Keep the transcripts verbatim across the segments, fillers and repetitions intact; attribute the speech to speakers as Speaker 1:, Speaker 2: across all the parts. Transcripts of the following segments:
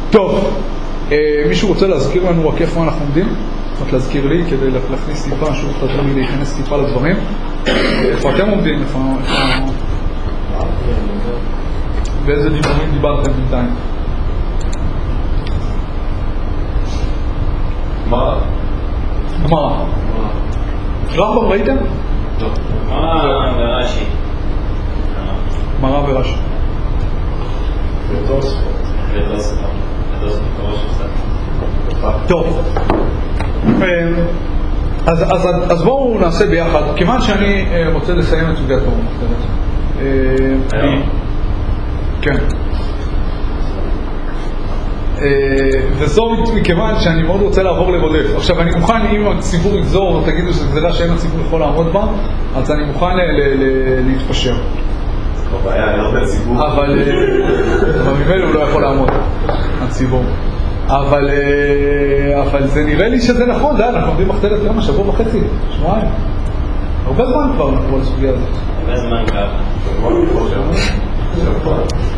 Speaker 1: טוב, מישהו רוצה להזכיר לנו רק איפה אנחנו עומדים? רק להזכיר לי כדי להכניס טיפה, שוב תעזרו לי להיכנס טיפה לדברים. איפה אתם עומדים? איפה... באיזה דיבורים דיברתם בינתיים?
Speaker 2: גמרא.
Speaker 1: גמרא. רמב"ם ראיתם?
Speaker 2: לא.
Speaker 3: גמרא ורש"י.
Speaker 1: גמרא ורש"י.
Speaker 2: ותוספות.
Speaker 3: ותוספות. ותוספות קראו שפסק.
Speaker 1: טוב. אז, אז, אז בואו נעשה ביחד, כיוון שאני רוצה לסיים את סוגיית תורה מחתרת.
Speaker 3: היום?
Speaker 1: כן. וזאת מכיוון שאני מאוד רוצה לעבור לרודף. עכשיו אני מוכן, אם הציבור יגזור, תגידו שזו גזרה שאין הציבור יכול לעמוד בה, אז אני מוכן להתפשר.
Speaker 2: הבעיה, אני לא יודע ציבור.
Speaker 1: אבל ממילא הוא לא יכול לעמוד, הציבור. אבל, אבל זה נראה לי שזה נכון, די, אנחנו עומדים מחתרת כמה, שבוע וחצי, שבועיים. הרבה זמן כבר אנחנו על הסוגיה הזאת.
Speaker 3: הרבה זמן ככה.
Speaker 2: שבוע?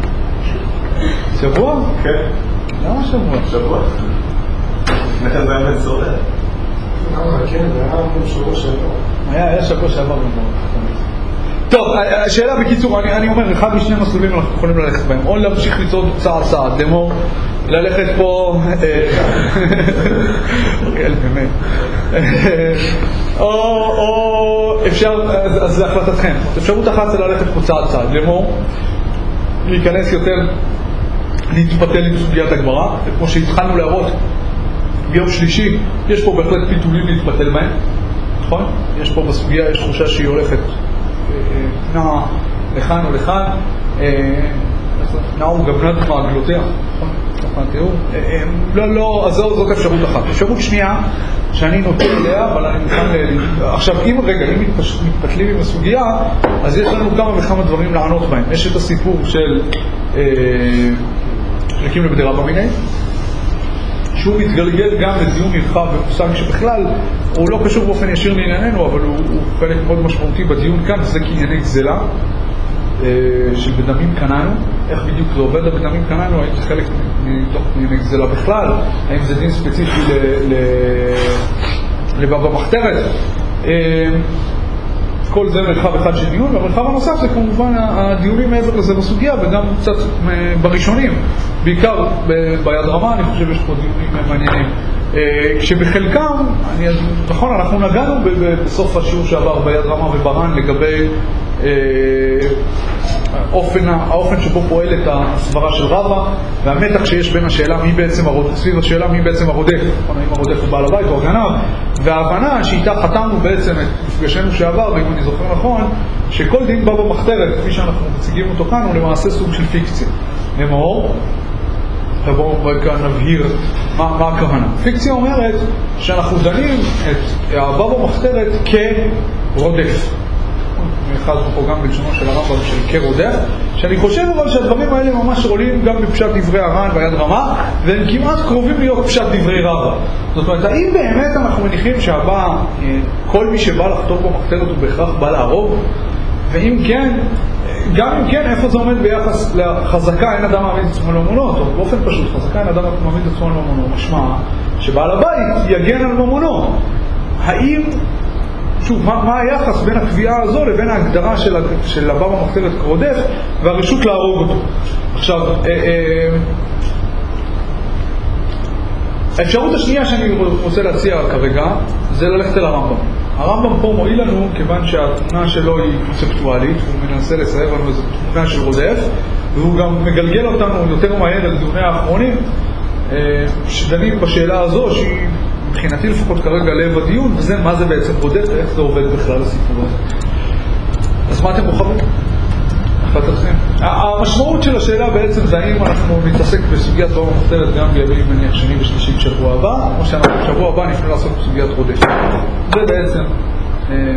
Speaker 1: שבוע?
Speaker 2: כן.
Speaker 1: למה שבוע?
Speaker 2: שבוע. לפני כן זה היה בן סורר.
Speaker 4: כן, זה היה שבוע שעבר.
Speaker 1: היה, היה שבוע שעבר במורה. טוב, השאלה בקיצור, אני, אני אומר, אחד משני מסלולים אנחנו יכולים ללכת בהם. או להמשיך לצעוד צעד צעד, לאמור, ללכת פה... אוקיי, באמת. או אפשר, אז זה החלטתכם. אפשרות אחת זה ללכת פה צעד צעד, לאמור, להיכנס יותר, להתפתל עם סוגיית הגמרא, וכמו שהתחלנו להראות ביום שלישי, יש פה בהחלט פיתולים להתפתל בהם, נכון? יש פה בסוגיה, יש תחושה שהיא הולכת נעה לכאן או לכאן, נעו גבנת מעגלותיה, נכון? תראו, לא, לא, אז זאת אפשרות אחת. אפשרות שנייה, שאני נוטה אליה, אבל אני מוכן ל... עכשיו, אם רגע, אם מתפתלים עם הסוגיה, אז יש לנו כמה וכמה דברים לענות בהם. יש את הסיפור של חלקים לבדירה במיני, שהוא מתגלגל גם לדיון נרחב במושג שבכלל הוא לא קשור באופן ישיר לענייננו, אבל הוא, הוא חלק מאוד משמעותי בדיון כאן, זה כענייני גזלה של בדמים קננו. איך בדיוק זה עובד בדמים קננו? האם זה חלק מתוך ענייני גזלה בכלל? האם זה דין ספציפי לבבא מחתרת? כל זה מרחב אחד של דיון, והמרחב הנוסף זה כמובן הדיונים מעבר לזה בסוגיה, וגם קצת בראשונים, בעיקר ביד רמה, אני חושב יש פה דיונים מעניינים. כשבחלקם, אני, נכון, אנחנו נגענו בסוף השיעור שעבר ביד רמה וברן לגבי האופן, האופן שבו פועלת הסברה של רבא, והמתח שיש בין השאלה מי בעצם הרודף, סביב השאלה מי בעצם הרודף, נכון, האם הרודף הוא בעל הבית או הגנב, וההבנה שאיתה חתמנו בעצם את מפגשנו שעבר, ואם אני זוכר נכון, שכל דין בבא מחתרת, כפי שאנחנו מציגים אותו כאן, הוא למעשה סוג של פיקציה. נאמר, בואו כאן נבהיר מה, מה הכוונה. פיקציה אומרת שאנחנו דנים את הבבא מחתרת כרודף. אחד פה גם בלשונו של הרמב"ם של כרודף, שאני חושב אבל שהדברים האלה ממש עולים גם בפשט דברי הר"ן ביד רמה, והם כמעט קרובים להיות פשט דברי רבא. זאת אומרת, האם באמת אנחנו מניחים שהבא, כל מי שבא לחתור במחתרת הוא בהכרח בא להרוג? ואם כן, גם אם כן, איפה זה עומד ביחס לחזקה אין אדם מעמיד את עצמו לממונו? טוב, באופן פשוט, חזקה אין אדם מעמיד את עצמו לממונו, משמע שבעל הבית יגן על ממונו. האם, שוב, מה, מה היחס בין הקביעה הזו לבין ההגדרה של, של הבבא מחתרת כרודף והרשות להרוג אותו? עכשיו, אה, אה, האפשרות השנייה שאני רוצה להציע כרגע זה ללכת אל הרמב"ם. הרמב"ם פה מועיל לנו כיוון שהתמונה שלו היא קונספטואלית, הוא מנסה לצייר לנו איזו תמונה של רודף, והוא גם מגלגל אותנו יותר מהר על דיוני האחרונים שדנים בשאלה הזו שהיא מבחינתי לפחות כרגע לב הדיון, וזה מה זה בעצם רודף ואיך זה עובד בכלל הסיפור הזה. אז מה אתם בוחרים? החלטתכם. המשמעות של השאלה בעצם זה האם אנחנו נתעסק בסוגיית בבא מחתרת גם בימים מניח שני ושלישי בשבוע הבא, או שאנחנו בשבוע הבא נפנה לעסוק בסוגיית רודף. זה בעצם אה,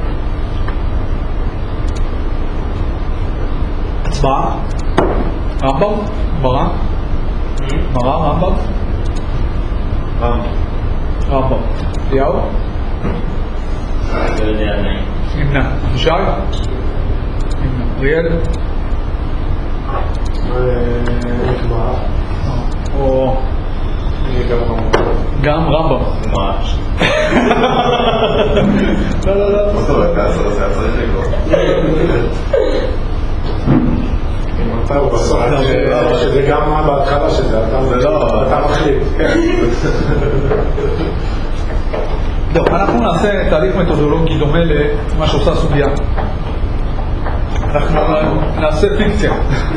Speaker 1: הצבעה. רמב"ם? ברא? ברא? רמב"ם?
Speaker 2: רמב"ם.
Speaker 1: רמב"ם. אליהו?
Speaker 3: לא יודע נעים.
Speaker 1: נמנע. ישי? אריאל?
Speaker 4: נקבע.
Speaker 1: או גם רמב"ם.
Speaker 3: מה?
Speaker 1: לא, לא, לא.
Speaker 2: מה זאת אומרת? אתה צריך לקרוא.
Speaker 4: אתה הוא בסוף, שזה גם מה בהתחלה שזה, אתה מחליט.
Speaker 1: טוב, אנחנו נעשה תהליך מתודולוגי דומה למה שעושה הסוגיה. אנחנו נעשה פיקציה.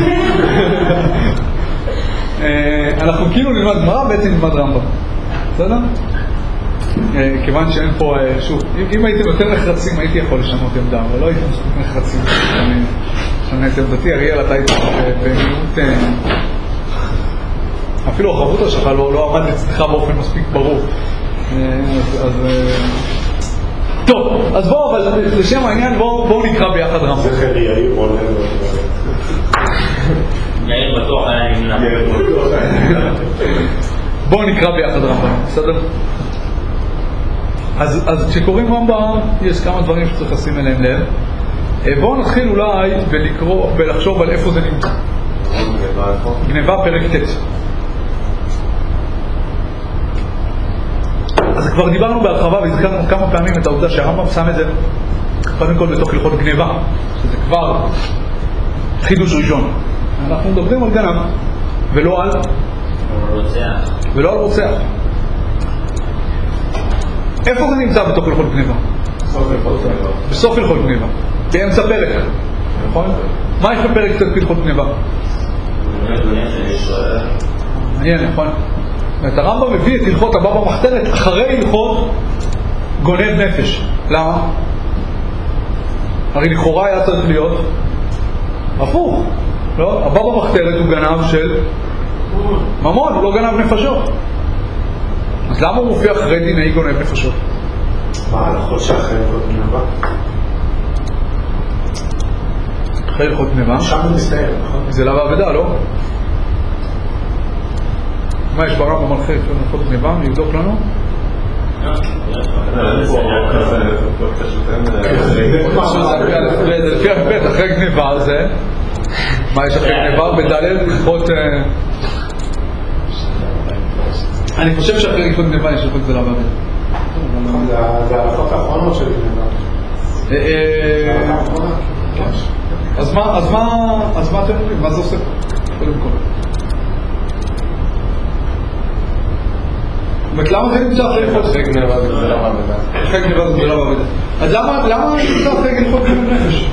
Speaker 1: אנחנו כאילו נלמד גמרא, בעצם נלמד רמב"ם. בסדר? כיוון שאין פה, שוב, אם הייתם יותר נחרצים הייתי יכול לשנות עמדה, אבל לא הייתם מספיק נחרצים. אני שונה את עמדתי, אריאל, אתה היית במיעוט, אפילו החברות שלך לא עמד אצלך באופן מספיק ברור. אז טוב, אז בואו, אבל לשם העניין בואו נקרא ביחד רמב"ם.
Speaker 4: זה חלי, יאיר עולה
Speaker 3: יאיר בטוח היה נמנע.
Speaker 1: בואו נקרא ביחד רמב"ם, בסדר? אז כשקוראים רמב"ם יש כמה דברים שצריך לשים אליהם לב. בואו נתחיל אולי ולקרוא ולחשוב על איפה זה נמצא. גניבה פרק ט'. אז כבר דיברנו בהרחבה והזכרנו כמה פעמים את העובדה שהרמב"ם שם את זה קודם כל בתוך הלכות גניבה, שזה כבר חידוש ראשון. אנחנו מדברים על גנב ולא על
Speaker 3: רוצח.
Speaker 1: ולא על רוצח. איפה זה נמצא בתוך הלכות גניבה? בסוף הלכות גניבה, באמצע פרק, נכון? מה יש בפרק קצת בהלכות גניבה? מעניין, נכון? את הרמב"ם מביא את הלכות הבבא מחתרת אחרי הלכות גונב נפש. למה? הרי לכאורה היה צריך להיות הפוך, לא? הבבא מחתרת הוא גנב של ממון, הוא לא גנב נפשות. אז למה הוא מופיע אחרי דיני גונב נפשות?
Speaker 4: מה, הלכות שאחרי הלכות גניבה?
Speaker 1: אחרי הלכות גניבה?
Speaker 4: שם הוא מסתיים, נכון?
Speaker 1: זה לאו עבדה, לא? מה יש ברמב"ם על חלק של הלכות גניבה? יבדוק לנו? זה לפי הפת, אחרי גניבה זה מה יש אחרי גניבה? בדלת הלכות... אני חושב שאחרי הלכות גניבה יש הלכות גזלה בעבד.
Speaker 4: זה ההלכות האחרונות של גניבה.
Speaker 1: אז מה אתם אומרים? מה זה עושה? קודם כל למה זה נמצא אחרי הלכות?
Speaker 2: אחרי גניבה זה גזלה בעבודה.
Speaker 1: אחרי גניבה זה גזלה בעבודה. אז למה זה נמצא אחרי הלכות גנוב נפש?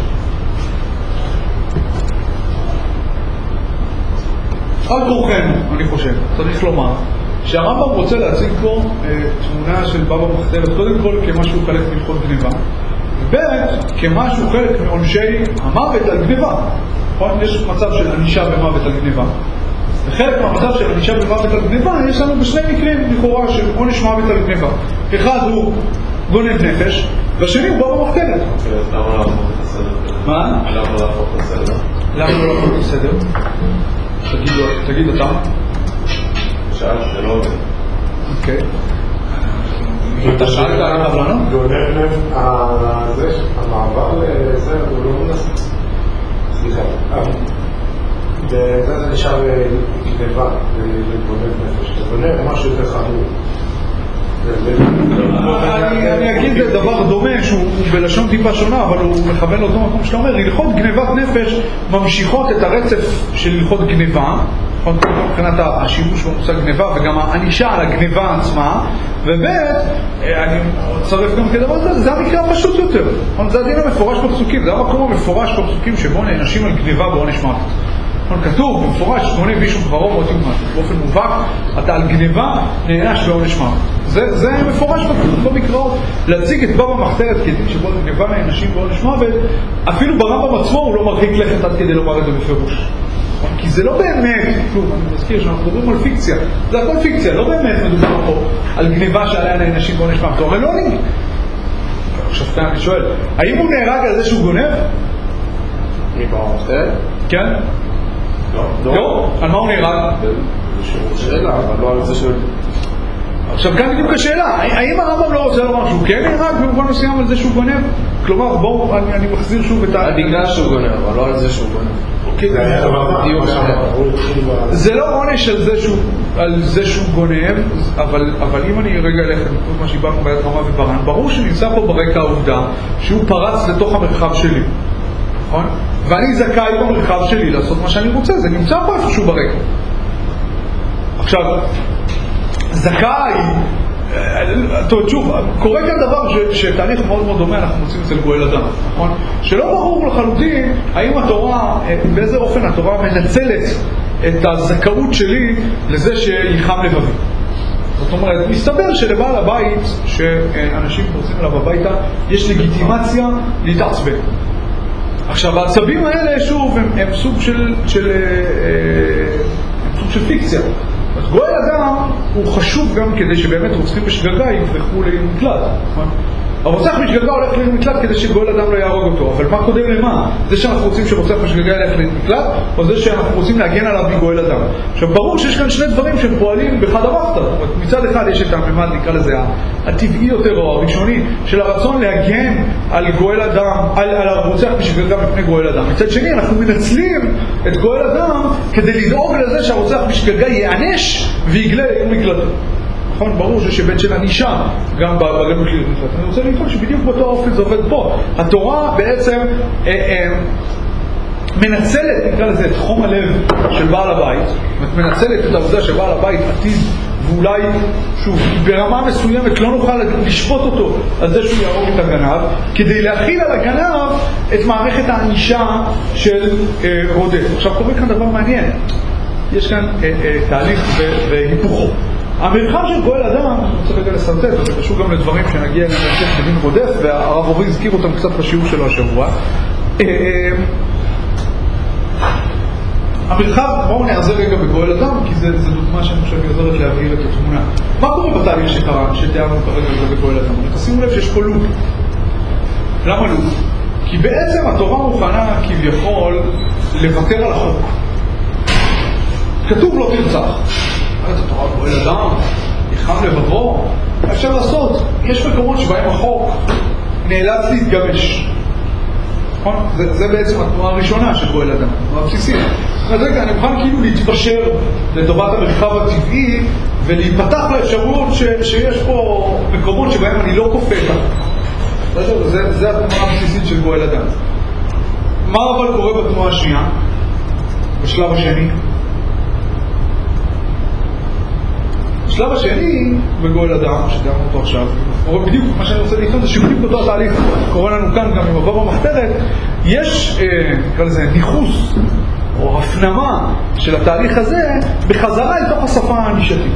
Speaker 1: על כורחנו, אני חושב, צריך לומר שהרמב"ם רוצה להציג פה תמונה של בבא מחתרת קודם כל כמשהו חלק מהלכות גניבה, וב' כמשהו חלק מעונשי המוות על גניבה. יש מצב של ענישה במוות על גניבה, וחלק מהמצב של ענישה במוות על גניבה יש לנו בשני מקרים לכאורה של עונש מוות על גניבה. אחד הוא גונב נפש, והשני הוא בבא מחתרת.
Speaker 2: למה לא להפוך את הסדר?
Speaker 1: מה?
Speaker 2: למה לא להפוך את הסדר?
Speaker 1: למה לא להפוך את הסדר? תגיד אתה.
Speaker 2: שאל, זה לא עובד.
Speaker 1: אוקיי. אתה שאלת על הבלנו?
Speaker 4: גונב נפש, המעבר לזה הוא לא מנסה. סליחה. זה נשאר גניבה, לגונב נפש. גונב משהו יותר חמור.
Speaker 1: אני אגיד זה דבר דומה שהוא בלשון טיפה שונה, אבל הוא מכוון לאותו מקום שאתה אומר, הלכות גניבת נפש ממשיכות את הרצף של הלכות גניבה, מבחינת השימוש במושג גניבה וגם הענישה על הגניבה עצמה, ובית, אני אצרף גם כדבר הזה, זה המקרה הפשוט יותר. זה הדין המפורש בפסוקים, זה המקום המפורש בפסוקים שבו נענשים על גניבה בעונש מוות. כתוב במפורש, גונב איש ודברו מות יומת. באופן מובהק, אתה על גניבה נענש בעונש מוות. זה, זה מפורש במקראות. להציג את בבא מחתרת כדין שבו גניבה נענשים בעונש מוות, אפילו ברמב"ם עצמו הוא לא מרחיק לכת עד כדי לומר את זה בפירוש. כי זה לא באמת, כלום, אני מזכיר שאנחנו מדברים על פיקציה, זה הכל פיקציה, לא באמת מדובר פה על גניבה שעליה נענשים בעונש מוות. הרי לא אני. עכשיו כאן אני שואל, האם הוא נהרג על זה שהוא גונב?
Speaker 4: מבבא מחתרת?
Speaker 1: כן?
Speaker 2: לא.
Speaker 1: לא? על מה הוא נהרג?
Speaker 2: שאלה, אבל לא על זה שהוא...
Speaker 1: עכשיו כאן בדיוק השאלה, האם הרמב"ם לא רוצה לומר שהוא כן נהרג במובן מסוים על זה שהוא גונב? כלומר, בואו, אני מחזיר שוב את ה...
Speaker 2: בגלל שהוא גונב, אבל לא על זה שהוא גונב.
Speaker 4: זה היה דבר
Speaker 1: בדיוק. זה לא עונש על זה שהוא, על זה שהוא גונב, אבל, אבל אם אני רגע אלך לנקוד מה שהיבאנו ביד רמה וברן, ברור שנמצא פה ברקע העובדה שהוא פרץ לתוך המרחב שלי, נכון? ואני זכאי במרחב שלי לעשות מה שאני רוצה, זה נמצא פה איפשהו ברקע. עכשיו, זכאי, טוב, שוב, קורה כאן דבר שתהליך מאוד מאוד דומה אנחנו מוצאים אצל גואל אדם, נכון? שלא ברור לחלוטין האם התורה, באיזה אופן התורה מנצלת את הזכאות שלי לזה שיחם לבבי. זאת אומרת, מסתבר שלבעל הבית, שאנשים פורצים אליו הביתה, יש לגיטימציה להתעצבן. עכשיו, העצבים האלה, שוב, הם, הם סוג של, של, הם סוג של פיקציה. גואל אדם הוא חשוב גם כדי שבאמת רוצחים בשגגה יברחו לעיר מקלט. הרוצח בשגגה הולך לעיר מקלט כדי שגואל אדם לא יהרוג אותו. אבל מה קודם למה? זה שאנחנו רוצים שרוצח בשגגה ילך לעיר מקלט, או זה שאנחנו רוצים להגן עליו מגואל אדם. עכשיו, ברור שיש כאן שני דברים שהם פועלים בחד המחתא. מצד אחד יש את הממד, נקרא לזה, הטבעי יותר או הראשוני, של הרצון להגן על גואל אדם, על, על הרוצח בשגגה מפני גואל אדם. מצד שני, אנחנו מנצלים את גואל אדם כדי לדאוג לזה שהרוצח בשגגה ייענש ויגלה לעיר מקלט. נכון, ברור שיש היבט של ענישה גם בגלות לעיר מקלט. אני רוצה לטעון שבדיוק באותו האופן זה עובד פה. התורה בעצם אה, אה, מנצלת, נקרא לזה, את חום הלב של בעל הבית, מנצלת את העובדה שבעל הבית עתיד, ואולי, שוב, ברמה מסוימת לא נוכל לשפוט אותו על זה שהוא יהרוג את הגנב, כדי להכיל על הגנב את מערכת הענישה של אה, רודף. עכשיו קורה כאן דבר מעניין. יש כאן אה, אה, תהליך והיפוכו. המרחב של גואל אדם, אני רוצה רגע לסרטט, זה קשור גם לדברים שנגיע להמשך בדין רודף, והרב אורי הזכיר אותם קצת בשיעור שלו השבוע. המרחב, בואו נעזר רגע בגואל אדם, כי זו דוגמה שאני חושב עוזרת להבהיר את התמונה. מה קורה בתהליך שקרה, שתיארנו כרגע זה בגואל אדם? תשימו לב שיש פה לופ. למה לופ? כי בעצם התורה מוכנה כביכול לוותר על החוק. כתוב לא תרצח. את התורה גואל אדם, יחם לבבו, אפשר לעשות. יש מקומות שבהם החוק נאלץ להתגמש. נכון? זה, זה בעצם התנועה הראשונה של גואל אדם, התנועה הבסיסית. אז רגע, אני מוכן כאילו להתפשר לטובת המרחב הטבעי ולהיפתח לאפשרות ש, שיש פה מקומות שבהם אני לא כופה את זה. זה, זה התנועה הבסיסית של גואל אדם. מה אבל קורה בתנועה השנייה? בשלב השני? בשלב השני, בגואל אדם, שדענו אותו עכשיו, קורה בדיוק, מה שאני רוצה להתנות, זה שבדיוק אותו התהליך קורה לנו כאן, גם עם הבא במחתרת, יש, נקרא לזה, ניחוס או הפנמה של התהליך הזה בחזרה אל תוך השפה הענישתית.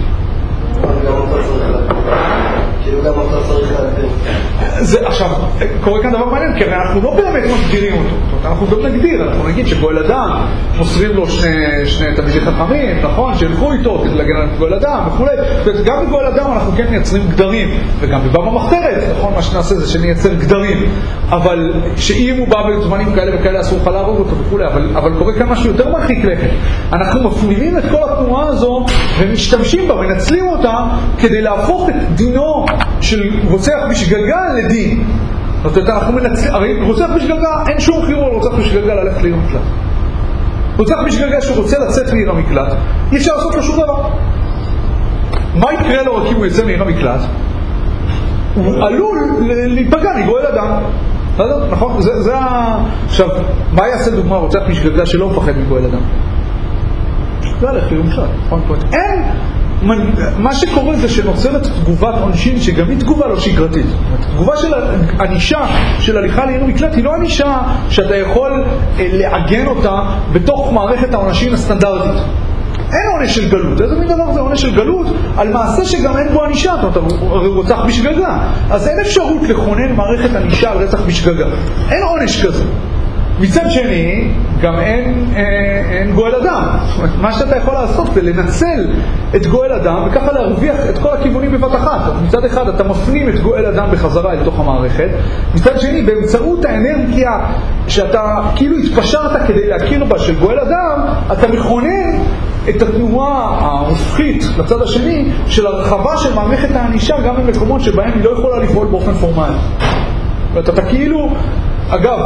Speaker 1: כאילו גם אתה צריך להגדיר. זה, עכשיו, קורה כאן דבר מעניין, כי אנחנו לא באמת מגדירים אותו. אנחנו גם נגדיר, אנחנו נגיד שגואל אדם, מוסרים לו שני, שני תלמידי חכמים, נכון? שילכו איתו כדי להגן על גואל אדם וכו'. גם בגואל אדם אנחנו כן מייצרים גדרים, וגם בבא במחתרת, נכון? מה שנעשה זה שנייצר גדרים. אבל שאם הוא בא בזמנים כאלה וכאלה אסור לך להרוג אותו וכו'. אבל, אבל קורה כאן משהו יותר מרחיק לכת. אנחנו מפנימים את כל התנועה הזו ומשתמשים בה, מנצלים אותה כדי להפוך את דינו של רוצח בשגגה לדין. זאת אומרת, אנחנו מנצלים, הרי רוצח בשגגה אין שום חירור רוצח בשגגה ללכת לעיר המקלט. רוצח בשגגה שרוצה לצאת לעיר המקלט, אי אפשר לעשות לו שום דבר. מה יקרה לו רק אם הוא יצא מעיר המקלט? הוא עלול להיפגע מגואל אדם. נכון? זה, זה ה... עכשיו, מה יעשה דוגמה רוצח בשגגה שלא מפחד מגואל אדם? זה הלך לעיר המקלט. נכון? אין... מה שקורה זה שנוצרת תגובת עונשין שגם היא תגובה לא שגרתית. התגובה של הענישה של הליכה לעיר מקלט היא לא ענישה שאתה יכול לעגן אותה בתוך מערכת העונשים הסטנדרטית. אין עונש של גלות. איזה מין דבר זה עונש של גלות? על מעשה שגם אין בו ענישה. אתה רוצח בשגגה. אז אין אפשרות לכונן מערכת ענישה על רצח בשגגה. אין עונש כזה. מצד שני, גם אין, אה, אין גואל אדם. מה שאתה יכול לעשות זה לנצל את גואל אדם וככה להרוויח את כל הכיוונים בבת אחת. מצד אחד אתה מפנים את גואל אדם בחזרה אל תוך המערכת, מצד שני באמצעות האנרגיה שאתה כאילו התפשרת כדי להכיר בה של גואל אדם, אתה מכונן את התנועה ההופכית לצד השני של הרחבה של מערכת הענישה גם במקומות שבהם היא לא יכולה לפעול באופן פורמלי. ואתה אתה כאילו אגב,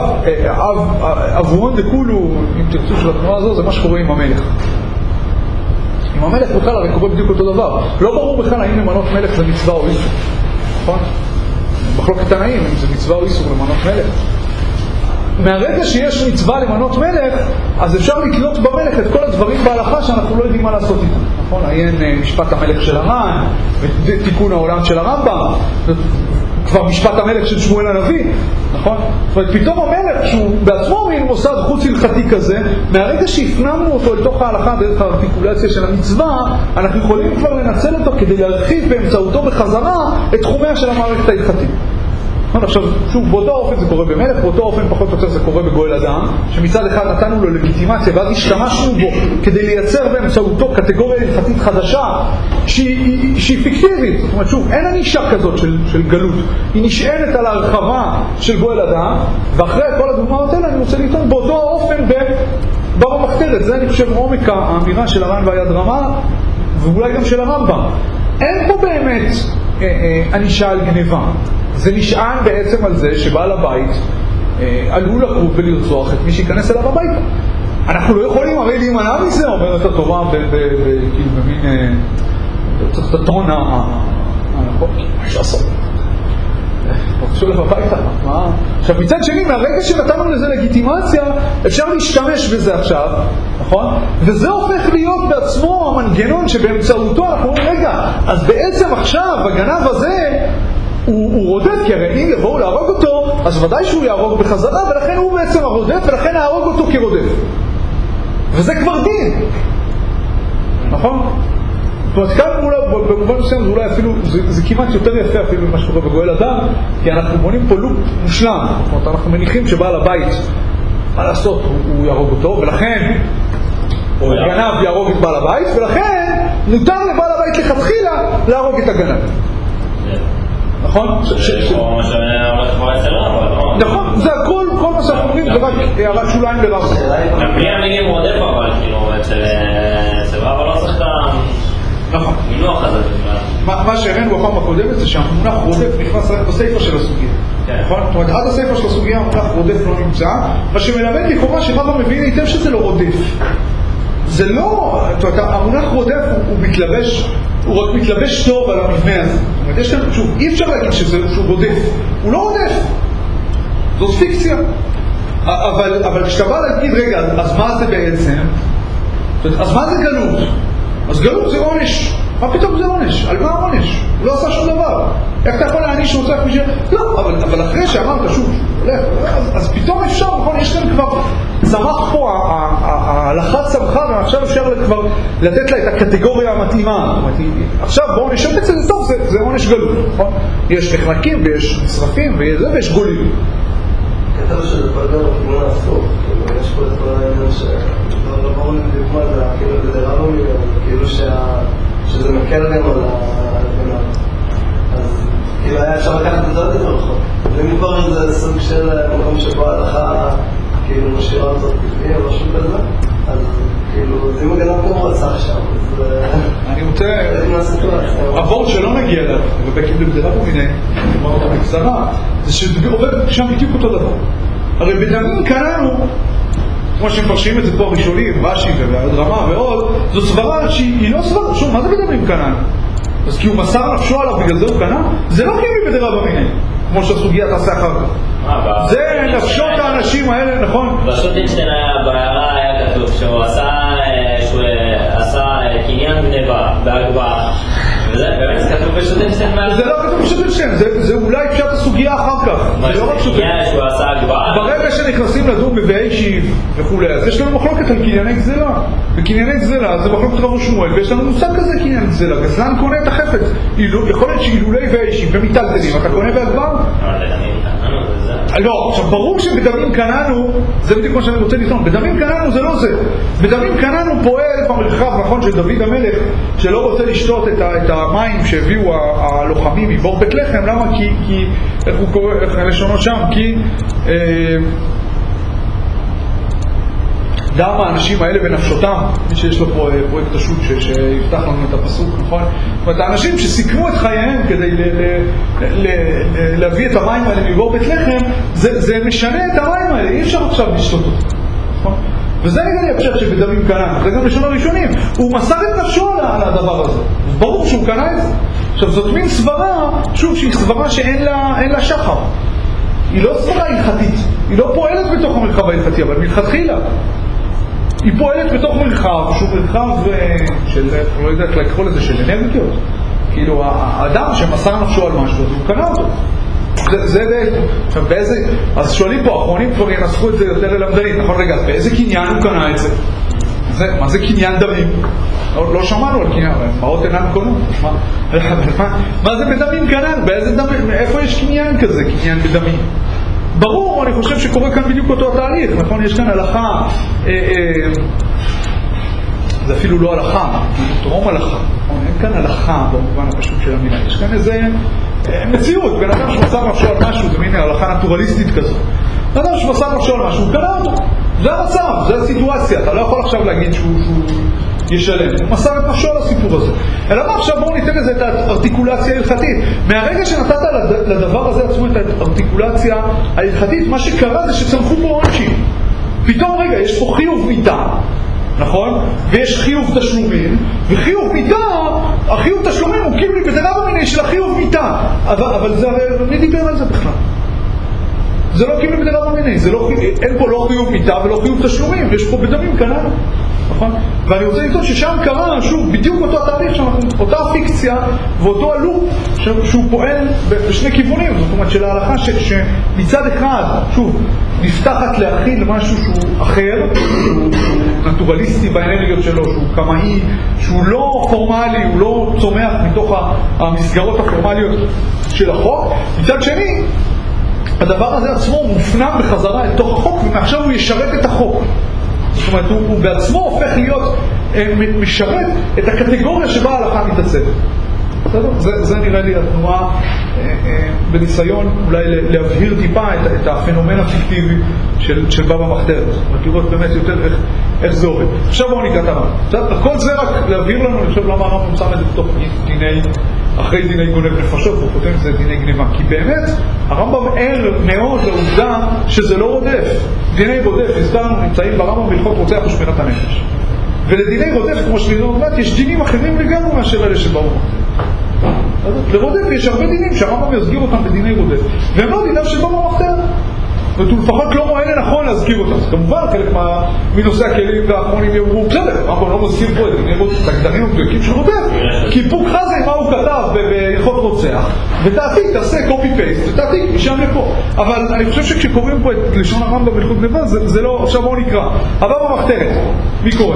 Speaker 1: אבוהון דכולו, אם תרצו של התנועה הזו, זה מה שקורה עם המלך. עם המלך בכלל הרי קורה בדיוק אותו דבר. לא ברור בכלל האם למנות מלך זה מצווה או איסור. נכון? מחלוקת תנאים, אם זה מצווה או איסור למנות מלך. מהרגע שיש מצווה למנות מלך, אז אפשר לקלוט במלך את כל הדברים בהלכה שאנחנו לא יודעים מה לעשות איתם. נכון? עיין משפט המלך של הר"ן, ותיקון העולם של הרמב"ם, כבר משפט המלך של שמואל הנביא, נכון? זאת אומרת, פתאום המלך, שהוא בעצמו מין מוסד חוץ הלכתי כזה, מהרגע שהפנמנו אותו לתוך ההלכה דרך הארטיקולציה של המצווה, אנחנו יכולים כבר לנצל אותו כדי להרחיב באמצעותו בחזרה את תחומיה של המערכת ההלכתית. עכשיו, שוב, באותו אופן זה קורה במלך, באותו אופן פחות או יותר זה קורה בגואל אדם, שמצד אחד נתנו לו לגיטימציה, ואז השתמשנו בו כדי לייצר באמצעותו קטגוריה הלכתית חדשה, שהיא, שהיא פיקטיבית. זאת אומרת, שוב, אין ענישה כזאת של, של גלות. היא נשענת על ההרחבה של גואל אדם, ואחרי כל הדוגמאות האלה אני רוצה לטעון באותו אופן בבבא מחתרת. זה אני חושב עומק האמירה של הר"ן והיד רמה, ואולי גם של הרמב"ם. אין פה באמת אה, אה, ענישה על גניבה. זה נשען בעצם על זה שבעל הבית אה, עלול לקרוב ולרצוח את מי שיכנס אליו הביתה. אנחנו לא יכולים הרי להימנע מזה, אומרת התורה, כאילו במין, אה, צריך את הטון הנכון, מה שעשות? רצו אליו הביתה, מה? עכשיו מצד שני, מהרגע שנתנו לזה לגיטימציה, אפשר להשתמש בזה עכשיו, נכון? וזה הופך להיות בעצמו המנגנון שבאמצעותו אנחנו אומרים, רגע, אז בעצם עכשיו הגנב הזה הוא, הוא רודף, כי הרי אם יבואו להרוג אותו, אז ודאי שהוא יהרוג בחזרה, ולכן הוא בעצם הרודף, ולכן להרוג אותו כרודף. וזה כבר דין. נכון? זאת אומרת, כאן אולי, במובן מסוים, זה אולי אפילו, זה, זה כמעט יותר יפה אפילו ממה שקורה בגואל אדם, כי אנחנו בונים פה לופ מושלם. זאת אומרת, אנחנו מניחים שבעל הבית, מה לעשות, הוא, הוא יהרוג אותו, ולכן הגנב יהרוג את בעל הבית, ולכן נותר לבעל הבית לכתחילה להרוג את הגנב. נכון? נכון, זה הכל, כל מה שאנחנו אומרים, זה רק הערת שוליים לרב.
Speaker 3: בלי המילים רודף אבל, כאילו, אצל רב לא צריך את המינוח הזה.
Speaker 1: מה שהראינו בפעם הקודמת זה שהמונח רודף נכנס רק בסייפה של הסוגיה. נכון? זאת אומרת, עד הסייפה של הסוגיה המונח רודף לא נמצא, מה שמלמד לכאורה שרב מבין היטב שזה לא רודף. זה לא, המונח רודף הוא מתלבש, הוא רק מתלבש טוב על המבנה הזה. זאת אומרת, יש כאן, שוב, אי אפשר להגיד שהוא רודף. הוא לא רודף. זו פיקציה. אבל, אבל כשאתה בא להגיד, רגע, אז מה זה בעצם? אז מה זה גלות? אז גלות זה עונש. מה פתאום זה עונש? על מה העונש? הוא לא עשה שום דבר. איך אתה יכול להעניש שהוא צריך בשביל... לא, אבל, אבל אחרי שאמרת שוב, הולך, אז, אז פתאום אפשר, נכון, יש כאן כבר צמח פה, ההלכה צמחה, ועכשיו אפשר כבר לתת לה את הקטגוריה המתאימה. זאת אומרת, עכשיו בואו נשאר את זה, טוב, זה, זה עונש גלות, נכון? יש נחלקים ויש נשרפים ויש, ויש גולים.
Speaker 5: כתב שזה פגר בכיוון הסוף, יש פה את כל העניין שלא ברור לי בדיוק מה זה, כאילו זה רב לי, כאילו שזה מקל גם על הבנה. אז כאילו היה אפשר לקחת את זה עוד יותר רחוק. ואם כבר זה סוג של מקום שבו ההלכה כאילו משאירה זאת טבעי או משהו כזה, אז כאילו זה מגנה כמו רצח שם.
Speaker 1: אני רוצה... עבור שלא מגיע אליו, ובכאילו בגדרה פה מיני, כמו בקצרה, זה שעובד שם בדיוק אותו דבר. הרי בדמים קראנו, כמו שמפרשים את זה פה הראשונים, רש"י והדרמה ועוד, זו סברה שהיא לא סברה. שוב, מה זה בדמים קראנו? אז כי הוא מסר נפשו עליו בגלל זה הוא קנה? זה לא כאילו בדרה במיני, כמו שהסוגיה תעשה אחר כך. זה נפשות האנשים האלה, נכון?
Speaker 3: בשוטינשטיין בעיירה היה כתוב שהוא עשה קניין גניבה בהגבהה. וזה באמת כתוב בשוטינשטיין?
Speaker 1: זה לא כתוב בשוטינשטיין, זה אולי פשט הסוגיה אחר כך. זה לא רק שוטינשטיין.
Speaker 3: שהוא עשה הגבהה?
Speaker 1: ברגע שנכנסים לדון בבאי שיב וכו', אז יש לנו מחלוקת על קנייני גזלה. וקנייני גזלה זה מחלוקת רב שמואל, ויש לנו מושג כזה קניין גזלה. גזלן קונה את החפץ. יכול להיות שאילולי באי שיב ומיטלטלים, אתה קונה בהגבהה? לא, עכשיו ברור שבדמים קננו, זה בדיוק מה שאני רוצה לטעון, בדמים קננו זה לא זה. בדמים קננו פועל במרחב, נכון, של דוד המלך, שלא רוצה לשתות את, ה, את המים שהביאו הלוחמים מבור בית לחם. למה? כי, כי איך הוא קורא, איך לשונו שם? כי אה, דם האנשים האלה בנפשותם, מי שיש לו פה פרויקט השו"ת שיפתח לנו את הפסוק, נכון? זאת אומרת, האנשים שסיכנו את חייהם כדי ל- ל- ל- ל- להביא את המים האלה מבור בית לחם, זה, זה משנה את המים האלה, אי אפשר עכשיו לשתות אותם, נכון? וזה נראה לי הפשט שבדמים קנה, זה גם לשון הראשונים, הוא מסר את נפשו על הדבר הזה, ברור שהוא קנה את זה. עכשיו זאת מין סברה, שוב שהיא סברה שאין לה, אין לה שחר, היא לא סברה הלכתית, היא לא פועלת בתוך המרחב ההלכתי, אבל מלכתחילה היא פועלת בתוך מרחב שהוא מרחב של, לא יודע איך לקרוא לזה, של אנרגיות, כאילו האדם שמסר נפשו על משהו, הוא קנה אותו. זה, זה, זה, עכשיו באיזה, אז שואלים פה, האחרונים כבר ינסחו את זה יותר למדנית, נכון רגע, אז באיזה קניין הוא קנה את זה? זה מה זה קניין דמים? לא, לא שמענו על קניין, מעות אינן קונות, מה, מה, מה זה בדמים קניין? באיזה דמים, איפה יש קניין כזה, קניין בדמים? ברור, אני חושב שקורה כאן בדיוק אותו התהליך, נכון? יש כאן הלכה, אה, אה, זה אפילו לא הלכה, זה תרום הלכה, נכון? אין כאן הלכה במובן הפשוט של המילה, יש כאן איזה מציאות, בן אדם שמסר נפשו על משהו, זה מין הלכה נטורליסטית כזאת. בן אדם שמסר נפשו על משהו, הוא קנה אותו. זה המצב, זה הסיטואציה, אתה לא יכול עכשיו להגיד שהוא, שהוא ישלם. הוא מסר את נפשו על הסיפור הזה. אלא מה עכשיו בואו ניתן לזה את הארטיקולציה ההלכתית. מהרגע שנתת לדבר הזה עצמו את הארטיקולציה ההלכתית, מה שקרה זה שצמחו פה עונשים. פתאום רגע, יש פה חיוב מיתה. נכון? ויש חיוב תשלומים, וחיוב מיתה, החיוב תשלומים הוא קיבלי בדרב המיני של החיוב מיתה, אבל, אבל זה, מי דיבר על זה בכלל? זה לא קיבלי בדרב המיני, זה לא, אין פה לא חיוב מיתה ולא חיוב תשלומים, יש פה בדמים כנראה, נכון? ואני רוצה לטעון ששם קרה, שוב, בדיוק אותו התהליך שאנחנו, אותה פיקציה ואותו הלופ שהוא פועל בשני כיוונים, זאת אומרת של ההלכה ש, שמצד אחד, שוב, נפתחת להכיל משהו שהוא אחר, שהוא נטורליסטי באנרגיות שלו, שהוא קמאי, שהוא לא פורמלי, הוא לא צומח מתוך המסגרות הפורמליות של החוק. מצד שני, הדבר הזה עצמו מופנם בחזרה אל תוך החוק, ומעכשיו הוא ישרת את החוק. זאת אומרת, הוא, הוא בעצמו הופך להיות אה, משרת את הקטגוריה שבה ההלכה מתעצבת. זה, זה נראה לי התנועה אה, אה, בניסיון אולי להבהיר טיפה את, את הפנומן הפיקטיבי של, של בבא מחתרת. זאת אומרת, לראות באמת יותר איך, איך זה עובד. עכשיו בואו נקרא את הרמב"ם. כל זה רק להבהיר לנו, אני חושב למה הרמב"ם שם את זה בתוך דיני, אחרי דיני גונב נפשות, והוא כותב את זה דיני גניבה. כי באמת הרמב"ם ער מאוד לעובדה שזה לא רודף. דיני רודף, הזכרנו, נמצאים ברמב"ם בהלכות רוצח ושמירת הנפש. ולדיני רודף, כמו שנראה מעט, יש דינים אחרים לגמרי מאשר אלה שבאו מחתרת. לרודף יש הרבה דינים שהרמב"ם יסגיר אותם בדיני רודף, והם לא דיניו שבאו מחתרת. זאת אומרת, הוא לפחות לא רואה לנכון להזכיר אותם. כמובן, חלק מנושאי הכלים והאחרונים יאמרו, בסדר, הרמב"ם לא מזכיר פה את דיני רודף, את הגדרים המדויקים של רודף, כי פוק חזי מה הוא כתב בהלכות רוצח, ותעתיק, תעשה קופי-פייסט, ותעתיק משם לפה. אבל אני חושב שכשקוראים פה את לשון הרמב"ם בהלכות גניבה, זה, זה לא, עכשיו בואו נקרא. הבבא מחתרת, מי קורא?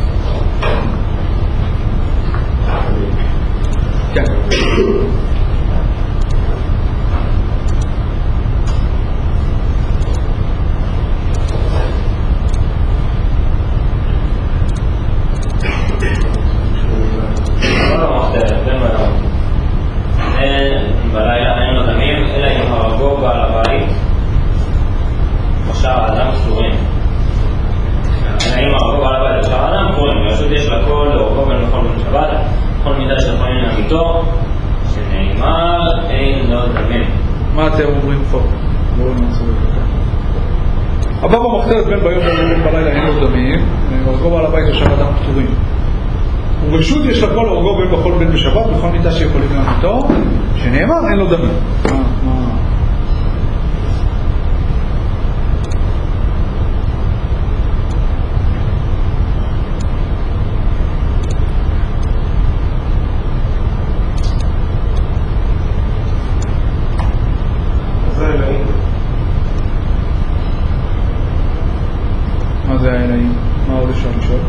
Speaker 1: כן.
Speaker 3: בלילה אין לו דמים, אלא אם הרגו בעל הבית ושאר האדם פטורים. אלא אם הרגו בעל הבית ושאר האדם פטורים, ורשות יש לכל להורגו בין בכל בן שבת, בכל מידה של חיים למיתו, שנאמר אין לו דמים.
Speaker 1: מה אתם אומרים פה? בואו נמצא בבקשה. הבבא מחתרת בין ביום ובין בלילה אין לו דמים, הרגו בעל הבית ושאר האדם פטורים. ורשות יש לכל להורגו בין בכל בן בשבת, בכל מידה שיכולים למיתו, שנאמר אין לו דמים. מה? מה? מה זה האלוהים? מה עוד אפשר לשאול?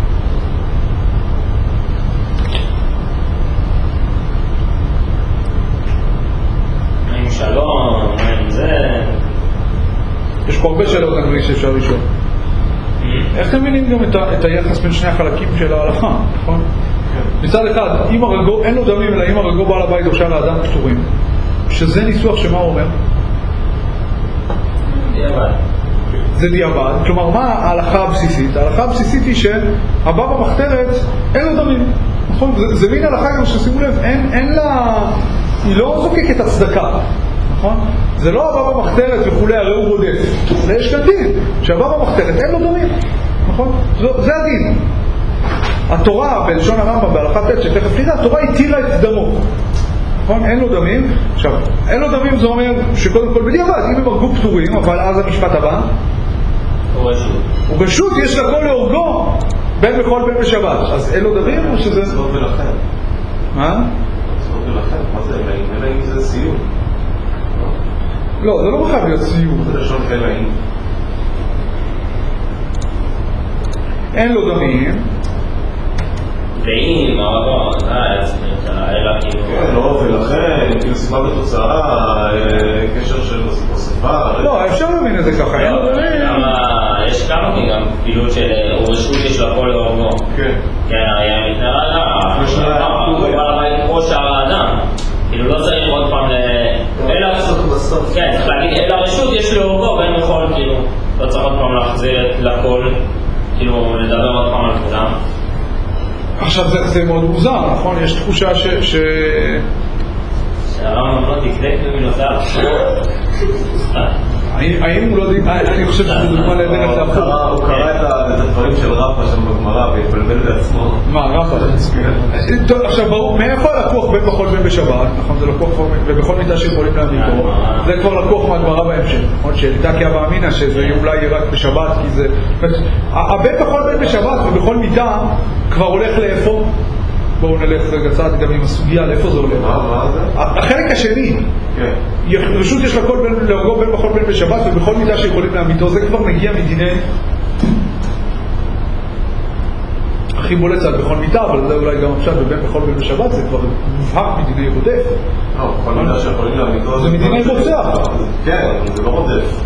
Speaker 3: האם שלום, האם זה...
Speaker 1: יש פה הרבה שאלות אנגלית שאפשר לשאול. איך אתם מבינים גם את היחס בין שני החלקים של ההלכה, נכון? מצד אחד, אם הרגו, אין לו דמים, אלא אם הרגו בעל הבית או שאר האדם פטורים, שזה ניסוח שמה הוא אומר?
Speaker 3: יאבל.
Speaker 1: זה דיעבד. כלומר, מה ההלכה הבסיסית? ההלכה הבסיסית היא שהבא במחתרת אין לו דמים. נכון? זה, זה מין הלכה גם ששימו לב, אין, אין לה, היא לא זוקקת הצדקה. נכון? זה לא הבא במחתרת וכולי, הרי הוא רודף. זה יש כאן דין, שהבא במחתרת אין לו דמים. נכון? זה, זה הדין. התורה, בלשון הרמב"ם, בהלכת ט' שתכף נראה, התורה הטילה את דמו. נכון? אין לו דמים. עכשיו, אין לו דמים זה אומר שקודם כל בדיעבד, אם הם הרגו פטורים, אבל אז המשפט הבא,
Speaker 3: הוא רשות.
Speaker 1: וברשות יש לכל להורגו בין בכל בין בשבת. אז אין לו דמים או שזה...
Speaker 2: מצוות ולכן.
Speaker 1: מה?
Speaker 2: מצוות ולכן. מה זה אלאים? אלאים זה סיום.
Speaker 1: לא, זה לא מחייב להיות סיום.
Speaker 2: זה לשון אלאים.
Speaker 1: אין לו דמים.
Speaker 3: ואם, הרבו, אתה היה צריך את האלה כאילו...
Speaker 2: כן, לא, ולכן, כאילו סיבה בתוצאה, קשר של מוספה...
Speaker 1: לא, אפשר להבין את זה ככה.
Speaker 3: יש כמה גם פעילות של רשות יש לה כל להורגו.
Speaker 2: כן.
Speaker 3: כן, היה מתנהלה, הוא בא לבית כמו שאר האדם. כאילו לא צריך עוד פעם ל... אלא... כן, צריך להגיד, אלא רשות יש להורגו ואין יכול, כאילו, לא צריך עוד פעם להחזיר לכל, כאילו, לדבר עוד פעם על כולם.
Speaker 1: עכשיו זה, זה מאוד מוזר, נכון? יש תחושה ש... ש...
Speaker 3: שהרמב"ם לא תקדק במילותיו.
Speaker 1: האם הוא לא... אני חושב שזה דוגמה לדרך להפוך.
Speaker 2: הוא קרא את הדברים של רבא שם בגמרא והתבלבל בעצמו.
Speaker 1: מה, רבא? עכשיו ברור, מאיפה הלקוח בין בכל בין בשבת? נכון, זה לקוח ובכל מיטה שיכולים להעמידו. זה כבר לקוח מהגמרא בהמשך. נכון, שהייתה כאבא אמינא שזה אולי יהיה רק בשבת, כי זה... הבין בכל בין בשבת ובכל מיטה כבר הולך לאיפה? בואו נלך רגע צעד גם עם הסוגיה, לאיפה זה הולך?
Speaker 2: מה זה?
Speaker 1: החלק השני, רשות יש לכל להורגו בין בכל בין בשבת ובכל מידה שיכולים להעמידו, זה כבר מגיע מדיני הכי בולט על בכל מידה, אבל זה אולי גם עכשיו ובין בכל בין בשבת זה כבר מובהק מדיני רודף.
Speaker 2: לא, בכל מידה שיכולים להעמידו
Speaker 1: זה מדיני רוצח.
Speaker 2: כן, זה לא רודף.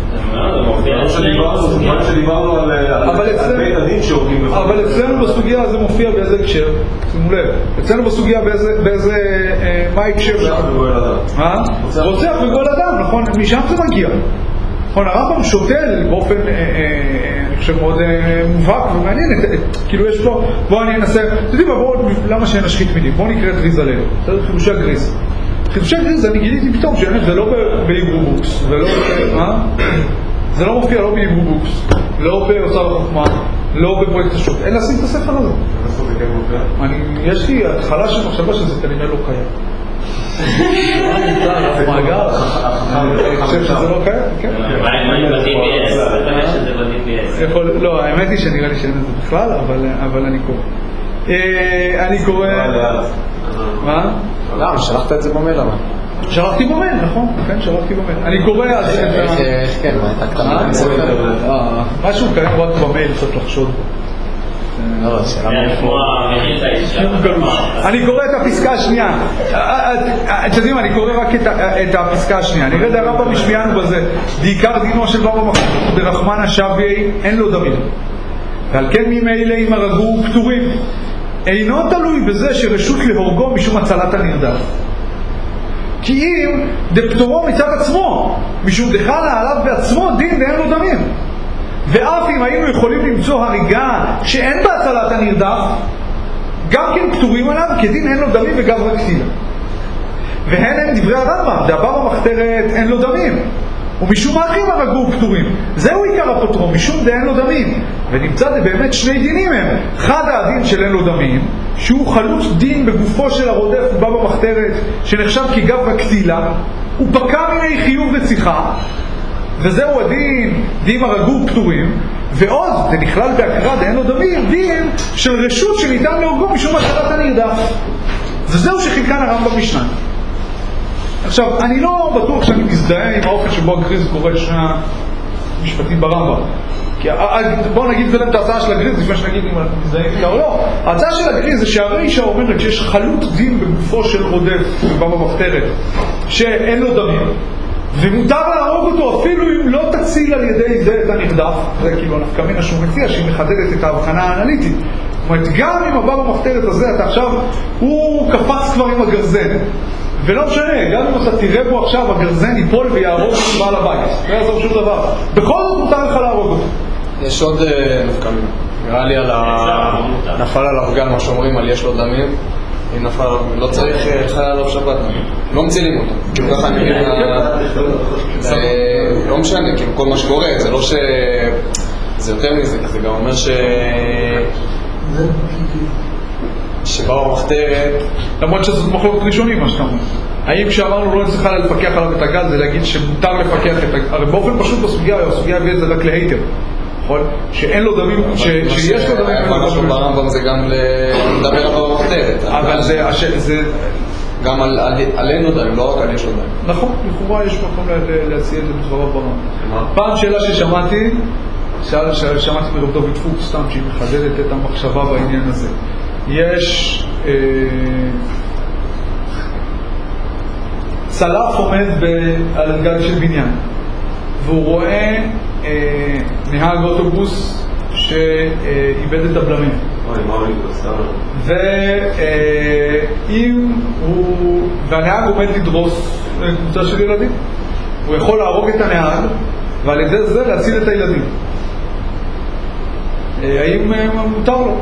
Speaker 2: זה שדיברנו על בית הדין שהורגים בכל.
Speaker 1: אבל אצלנו בסוגיה זה מופיע באיזה הקשר, שימו לב, אצלנו בסוגיה באיזה, מה הקשר?
Speaker 2: רוצח וגואל אדם.
Speaker 1: רוצח וגואל אדם, נכון? משם זה מגיע. נכון, הרמב"ם שותל באופן, אני חושב, מאוד מובהק ומעניין, כאילו יש פה, בואו אני אנסה, אתם יודעים מה, בואו, למה שנשחית מילים? בואו נקרא את ריז הלב, חידושי הגריז. חידושי הגריז, אני גיליתי פתאום שזה לא בהיברו בוקס, ולא, מה? זה לא מופיע לא בהיברו בוקס, לא בהוצאה לחוכמה, לא בפרויקט השוט, אין לשים את הספר הזה. יש לי התחלה של מחשבה שזה כנראה לא קיים. מאגר, אני חושב שזה לא קיים, כן?
Speaker 3: אולי בדי בי אס, אתה יודע שזה בדי בי אס.
Speaker 1: לא, האמת היא שנראה לי שאין את זה בכלל, אבל אני קורא. אני קורא... מה?
Speaker 6: לא, שלחת את זה במייל אבל.
Speaker 1: שלחתי במייל, נכון, כן, שלחתי במייל. אני קורא אז...
Speaker 6: איך כן, מה הייתה קטנה?
Speaker 1: משהו קיים רק במייל, צריך לחשוד בו. אני קורא את הפסקה השנייה. אתם יודעים, אני קורא רק את הפסקה השנייה. אני רד הרמב"ם משמיענו בזה, בעיקר דינו של בבא מחתרת דרחמנא שוויה אין לו דמים, ועל כן ממילא אם הרגו פטורים, אינו תלוי בזה שרשות להורגו משום הצלת הנרדף, כי אם דפטורו מצד עצמו משום דחלה עליו בעצמו דין ואין לו דמים. ואף אם היינו יכולים למצוא הריגה שאין בה הצלת הנרדף, גם כן פטורים עליו כדין אין לו דמים וגברא כסילה. והן הם דברי הרמב"ם, דבא במחתרת אין לו דמים, ומשום האחים הרגו פטורים. זהו עיקר הפטרו, משום דאין לו דמים. ונמצא זה באמת שני דינים הם. אחד הדין של אין לו דמים, שהוא חלוץ דין בגופו של הרודף ובא במחתרת, שנחשב כגברא כסילה, הוא פקע מיני חיוב רציחה, וזהו הדין, דין הרגו פטורים, ועוד, זה נכלל בהכרה דאין לו דמים, דין של רשות שניתן להורגו משום הצלת הנרדף. וזהו שחילקן הרמב"ם משניים. עכשיו, אני לא בטוח שאני מזדהה עם האופן שבו הגריז קורא שני המשפטים ברמב"ם. כי בואו נגיד קודם את ההצעה של הגריז, לפני שנגיד אם אנחנו מזדהים איתה או לא. ההצעה של הגריז זה שהרישה אומרת שיש חלוט דין בגופו של רודף ובא במחתרת, שאין לו דמים, ומותר להרוג אותו אפילו אם לא תציל על ידי זה את הנרדף. זה כאילו הנפקא מינה שהוא מציע, שהיא מחדדת את ההבחנה האנליטית. אומרת, גם אם הבא במחתרת הזה, אתה עכשיו, הוא קפץ כבר עם הגרזן. ולא משנה, גם אם אתה תראה בו עכשיו, הגרזן ייפול ויערוג את בעל הבית. לא יעזור שום דבר. בכל זאת מותר לך להרוג אותו.
Speaker 6: יש עוד נפקמים. נראה לי על ה... נפל עליו גם מה שאומרים על יש לו דמים. אם נפל עליו, לא צריך חיה עליו שבת. לא מצילים אותו. כאילו ככה אני מבין... זה לא משנה, כאילו כל מה שקורה, זה לא ש... זה יותר מזה, זה גם אומר ש... שבאו המחתרת...
Speaker 1: למרות שזאת מחלוקת ראשונים, מה שאתה אומר. האם כשאמרנו לא נצטרך לפקח עליו את הגל, זה להגיד שמותר לפקח את הגל. הרי באופן פשוט בסוגיה, הסוגיה הביא את זה רק להיטר. נכון? שאין לו דמים, שיש לו דמים...
Speaker 6: מה משהו ברמב"ם זה גם לדבר על המחתרת.
Speaker 1: אבל זה...
Speaker 6: גם עלינו דמים, לא רק על יש לו דמים.
Speaker 1: נכון, לכאורה יש מקום להציע את זה בדבריו ברמב"ם. פעם שאלה ששמעתי, שמעתי מרב דוד פוקס, סתם שהיא מחדדת את המחשבה בעניין הזה. יש אה, צלף עומד על גג של בניין והוא רואה אה, נהג אוטובוס שאיבד את הבלמים ואם הוא והנהג עומד לדרוס קבוצה של ילדים, הוא יכול להרוג את הנהג ועל ידי זה להציל את הילדים. אה, האם מותר לו?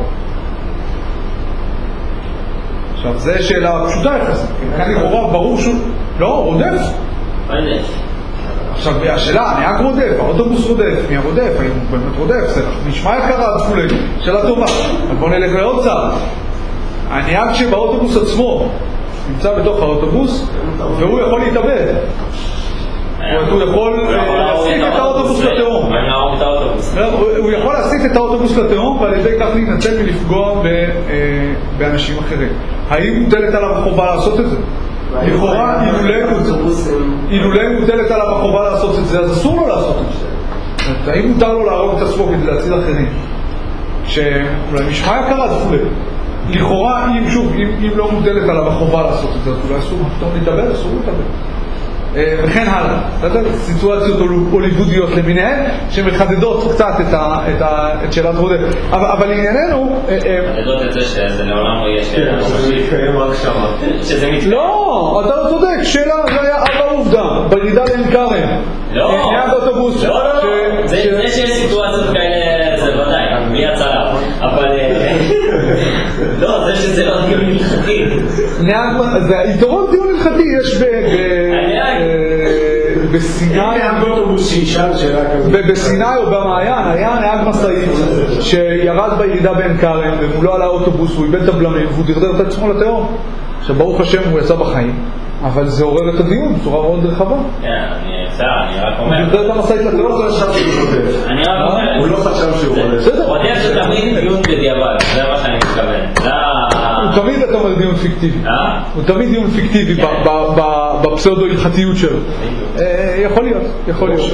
Speaker 1: עכשיו, זו שאלה פשוטה יחסית. כאן לכאורה ברור שהוא... לא, רודף. עכשיו, השאלה, הנהג רודף, האוטובוס רודף, מי הרודף? האם הוא באמת רודף? זה נשמע יקרה וכולי. שאלה טובה. אבל בואו נלך לעוד צעד. הנהג שבאוטובוס עצמו נמצא בתוך האוטובוס, והוא יכול להתאבד. הוא יכול להסיט את האוטובוס לתהום. הוא יכול להסיט את האוטובוס לתהום ועל ידי כך להינצל מלפגוע באנשים אחרים. האם מוטלת עליו החובה לעשות את זה? לכאורה, אילולא מוטלת עליו החובה לעשות את זה, אז אסור לו לעשות את זה. האם מותר לו להרוג את עצמו כדי להציל אחרים? שאולי משמע יקרה זה כולי. לכאורה, אם שוב, אם לא מוטלת עליו החובה לעשות את זה, אז אולי אסור פתאום להתאבד, אסור להתאבד. וכן הלאה, סיטואציות הוליוודיות למיניהן שמחדדות קצת את שאלת רודף, אבל לענייננו
Speaker 3: מחדדות את זה שזה לעולם לא יהיה שאלה
Speaker 2: שיתקיים רק שמה
Speaker 1: לא, אתה לא צודק, שאלה זה היה אבא עובדה בירידה לעין כרם
Speaker 3: לא,
Speaker 1: נהג אוטובוס
Speaker 3: לא, זה שיש סיטואציות כאלה זה ודאי, מי יצא לה אבל לא, זה שזה לא דיון הלכתי
Speaker 1: זה היתרון דיון הלכתי יש בסיני בסיני או במעיין היה נהג משאית שירד בירידה בעין כרם ומולו על האוטובוס הוא איבד את הבלמים והוא דרדר את עצמו לתהום. עכשיו ברוך השם הוא יצא בחיים אבל זה עורר את הדיון בצורה מאוד רחבה.
Speaker 3: אני יצא, אני רק אומר
Speaker 1: הוא דרדר את המשאית לתהום.
Speaker 2: הוא לא חשב שהוא רודף.
Speaker 3: אני רק אומר
Speaker 2: הוא לא חשב שהוא רודף.
Speaker 3: רודף זה תמיד דיון בדיעבד, זה מה שאני מתכוון.
Speaker 1: הוא תמיד אתה אומר דיון פיקטיבי. הוא תמיד דיון פיקטיבי בפסאודו-הלכתיות שלו. יכול להיות, יכול להיות.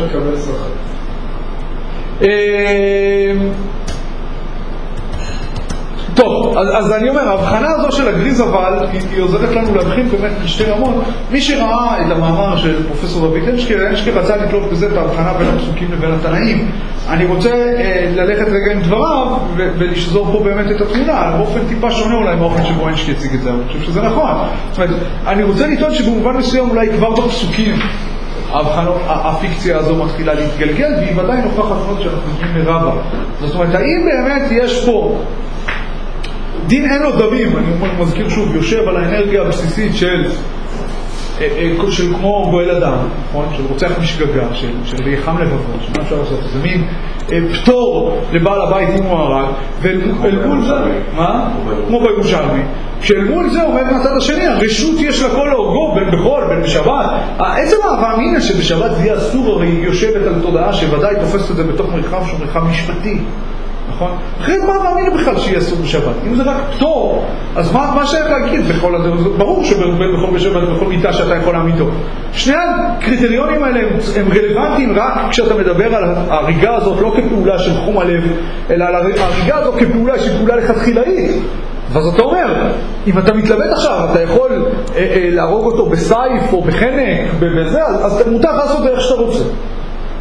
Speaker 1: טוב, אז, אז אני אומר, ההבחנה הזו של הגריז אבל היא, היא עוזרת לנו להבחין באמת בשתי רמות. מי שראה את המאמר של פרופסור רבי אנשקר, אנשקר רצה לקלוט בזה את ההבחנה בין הפסוקים לבין התנאים. אני רוצה אה, ללכת רגע עם דבריו ו- ולשזור פה באמת את התמונה, באופן טיפה שונה אולי מהאופן שבו אנשקר יציג את זה, אני חושב שזה נכון. זאת אומרת, אני רוצה לטעון שבמובן מסוים אולי כבר בפסוקים ההבחנות, הפיקציה הזו מתחילה להתגלגל, והיא ודאי נוכחת מאוד שאנחנו נותנים מרבה. זאת אומרת, האם באמת יש פה דין אין לו דמים, אני מזכיר שוב, יושב על האנרגיה הבסיסית של, של כמו גואל אדם, נכון? של רוצח משגגה, של, של חם לבבות, שמה אפשר לעשות? זה מין פטור לבעל הבית אם הוא הרג, ואל מול זה, מה? כמו בירושלמי. שאל מול זה עומד מהצד השני, הרשות יש לכל להורגו, בין בחול, בין בשבת. עצם ההבאה מינה שבשבת זה יהיה אסור, הרי היא יושבת על תודעה שוודאי תופסת את זה בתוך מרחב שהוא מרחב משפטי. נכון? אחרי מה מאמינו בכלל שיהיה אסור בשבת? אם זה רק פטור, אז מה, מה שייך להגיד בכל הדרך? ברור שבכל בשבת, בכל מיטה שאתה יכול להעמידו. שני הקריטריונים האלה הם, הם רלוונטיים רק כשאתה מדבר על ההריגה הזאת, לא כפעולה של חום הלב, אלא על ההריגה הזאת כפעולה שהיא פעולה לכתחילאית. ואז אתה אומר, אם אתה מתלבט עכשיו, אתה יכול אה, אה, להרוג אותו בסייף או בחנק, בזה, אז, אז מותר לעשות דרך שאתה רוצה.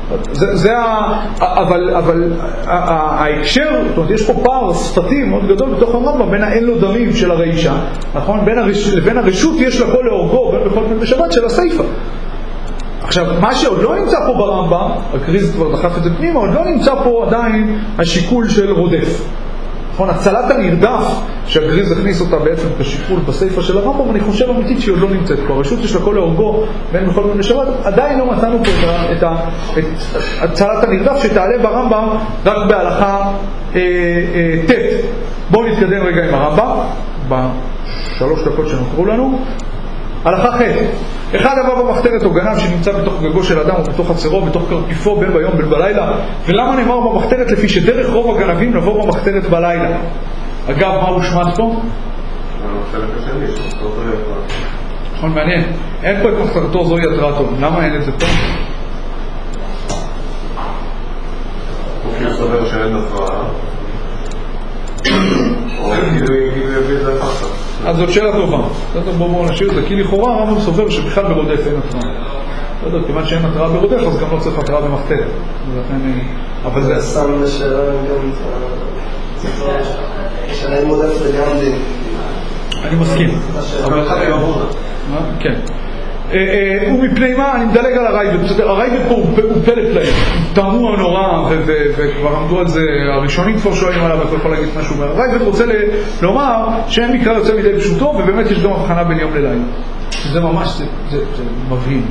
Speaker 1: זה, זה ה... אבל, אבל ההקשר, זאת אומרת, יש פה פער שפתי מאוד גדול בתוך הרמב"ם בין האין לו דמים של הראישה, נכון? בין הרש... לבין הרשות יש לכל להורגו, בין בכל פנים בשבת של הסייפה. עכשיו, מה שעוד לא נמצא פה ברמב"ם, הקריז כבר דחף את זה פנימה, עוד לא נמצא פה עדיין השיקול של רודף. נכון, הצלת הנרדף שהגריז הכניס אותה בעצם כשיקול בסייפה של הרמב"ם, אני חושב אמיתית שהיא עוד לא נמצאת פה. הרשות יש לה כל להורגו בין בכל מיני שבת, עדיין לא מצאנו פה את, את, את, את הצלת הנרדף שתעלה ברמב"ם רק בהלכה אה, אה, ת'. בואו נתקדם רגע עם הרמב"ם, בשלוש דקות שנותרו לנו. הלכה ח'. אחד הבא במחתרת או גנב שנמצא בתוך גגו של אדם או בתוך חצרו, בתוך קרפיפו בין ביום בין בלילה. ולמה נאמר במחתרת? לפי שדרך רוב הגנבים לבוא במחתרת בלילה. אגב, מה הוא שמעת פה?
Speaker 2: החלק השני, שמחתרתו יתרה.
Speaker 1: נכון, מעניין. אין פה את מחתרתו זו יתרתו. למה אין את זה פה?
Speaker 2: הוא כאילו סובר שאין הפרעה. או כאילו יביא את זה אחר.
Speaker 1: אז זאת שאלה טובה. בואו בואו נשאיר את זה, כי לכאורה הרמב"ם סובר שבכלל ברודף אין התראה. לא יודע, כיוון שאין התראה ברודף, אז גם לא צריך התראה במחתרת. אבל זה...
Speaker 5: שם לשאלה גם... שאלה אם מודף זה גם דין.
Speaker 1: אני מסכים. כן. ומפני מה? אני מדלג על הרייבד. הרייבד פה הוא פלא פלאים. תאמו הנורא, וכבר עמדו על זה, הראשונים כבר שואלים עליו, ואתה יכול להגיד משהו. הרייבד רוצה לומר שאין מקרא יוצא מידי פשוטו, ובאמת יש גם הבחנה בין יום ללילה. זה ממש, זה מבהים.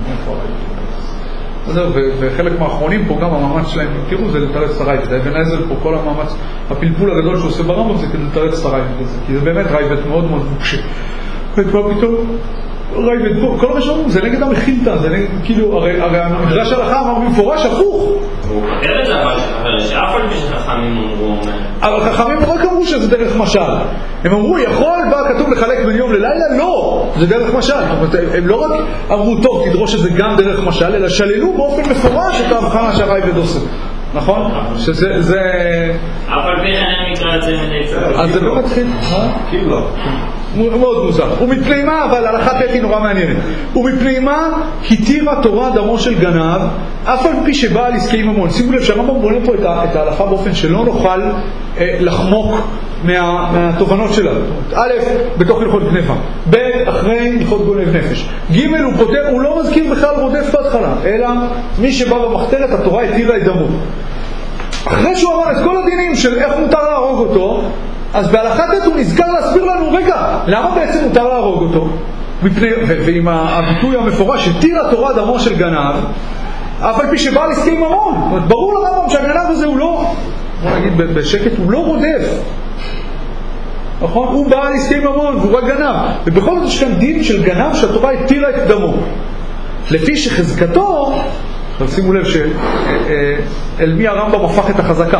Speaker 1: וחלק מהאחרונים פה, גם המאמץ שלהם, תראו, זה לתרץ את הרייבד. אבן עזר פה, כל המאמץ, הפלפול הגדול שעושה ברמב"ם זה כדי לתרץ את הרייבד הזה. כי זה באמת רייבד מאוד מאוד מוקשה. וכבר פתאום, רייבד פה, כל מה שאומרים, זה נגד המחילתא, זה נגד, כאילו, הרי המדרש הלכה אמר במפורש הפוך.
Speaker 3: הוא כותב את זה, אבל שאף על פי שחכמים אמרו...
Speaker 1: אבל חכמים רק אמרו שזה דרך משל. הם אמרו, יכול בה כתוב לחלק בין יום ללילה? לא, זה דרך משל. זאת אומרת, הם לא רק אמרו, טוב, תדרוש את זה גם דרך משל, אלא שללו באופן מפורש את ההבחנה שהרייבד עושה. נכון? שזה, זה...
Speaker 3: אף על פי שאין מקרא יוצא מידי פשוטו.
Speaker 1: אז זה לא מתחיל, אה?
Speaker 2: כאילו לא.
Speaker 1: מאוד מוזר. ומפני מה, אבל הלכה ת' היא נורא מעניינת. ומפני מה התירה תורה דמו של גנב, אף על פי שבא על עסקי ממון. שימו לב שהרמב"ם בונה פה את ההלכה באופן שלא נוכל אה, לחמוק מה, מהתובנות שלה. א', בתוך הלכות גנבה. ב', אחרי הלכות גונב נפש. ג', הוא פותר, הוא לא מזכיר בכלל רודף בהתחלה, אלא מי שבא במחתרת, התורה התירה את דמו. אחרי שהוא אמר את כל הדינים של איך מותר להרוג אותו, אז בהלכה ת' הוא נזכר להסביר לנו, רגע, למה בעצם מותר להרוג אותו? מפני, ועם הביטוי המפורש, התירה תורה דמו של גנב, אף על פי שבא לעסקי ממון. ברור לרמב"ם שהגנב הזה הוא לא, בוא נגיד בשקט, הוא לא רודף. נכון? הוא בא לעסקי ממון והוא רק גנב. ובכל זאת יש כאן דין של גנב שהתורה התירה את דמו. לפי שחזקתו, שימו לב שאל מי הרמב"ם הפך את החזקה.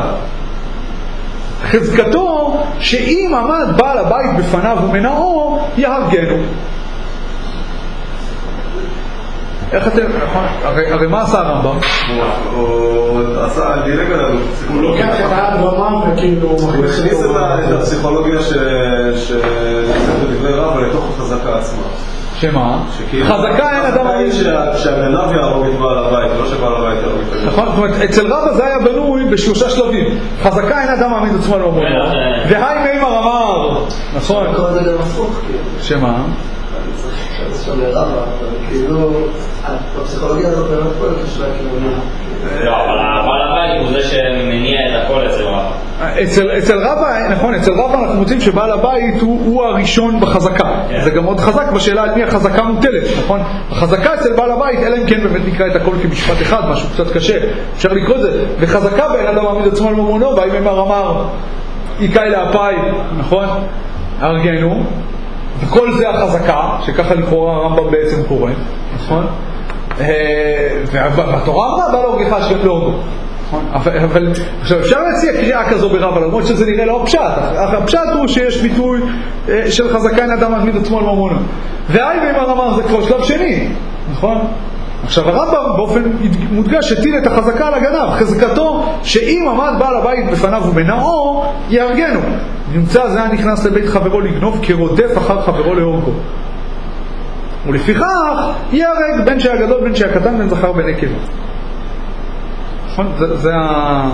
Speaker 1: חזקתו שאם עמד בעל הבית בפניו ומנעו, יהרגנו. איך אתם, נכון? הרי מה עשה הרמב"ם?
Speaker 2: הוא עשה, דילג עליו.
Speaker 4: הוא לוקח את ההדרמה וכאילו...
Speaker 2: הוא הכניס את הפסיכולוגיה שנמצאת בדברי רב לתוך החזקה עצמה.
Speaker 1: שמה? חזקה אין אדם אמין.
Speaker 2: שהגנב יהרוג את בעל הבית, לא שבעל הבית יהרוג את הגנב.
Speaker 1: נכון, זאת אומרת, אצל רבא זה היה בנוי בשלושה שלבים. חזקה אין אדם אמין את עצמו לא אומר. והי מימר אמר. נכון.
Speaker 5: כל זה גם הפוך, כאילו.
Speaker 1: שמה?
Speaker 5: זה שם לרבא, אבל כאילו, הפסיכולוגיה הזאת באמת פועלת כשלה כאילו...
Speaker 3: לא, אבל בעל הבית הוא זה שמניע את הכל אצל רבא.
Speaker 1: אצל רבא, נכון, אצל רבא אנחנו מוצאים שבעל הבית הוא הראשון בחזקה. זה גם מאוד חזק בשאלה על מי החזקה מוטלת, נכון? החזקה אצל בעל הבית, אלא אם כן באמת נקרא את הכל כמשפט אחד, משהו קצת קשה, אפשר לקרוא את זה. וחזקה בין אדם מעמיד עצמו על ממונו, והאם אמר אמר, איקאי לאפי, נכון? הרגנו. וכל זה החזקה, שככה לכאורה הרמב"ם בעצם קורא, נכון? ובתורה אמרה, בא להורגך השם להורגו. אבל עכשיו אפשר להציע קריאה כזו ברבא, למרות שזה נראה לא הפשט. הפשט הוא שיש ביטוי של חזקה אין אדם מעמיד עצמו על ממונו. והי ואמר אמר זה כבר שלב שני, נכון? עכשיו הרמב"ם באופן מודגש הטיל את החזקה על הגנב, חזקתו שאם עמד בעל הבית בפניו ומנעו, יהרגנו. נמצא זה נכנס לבית חברו לגנוב כרודף אחר חברו להורגו. ולפיכך ייהרג בין שהגדול בין שהקטן בין זכר בין נקבה. נכון? זה ה...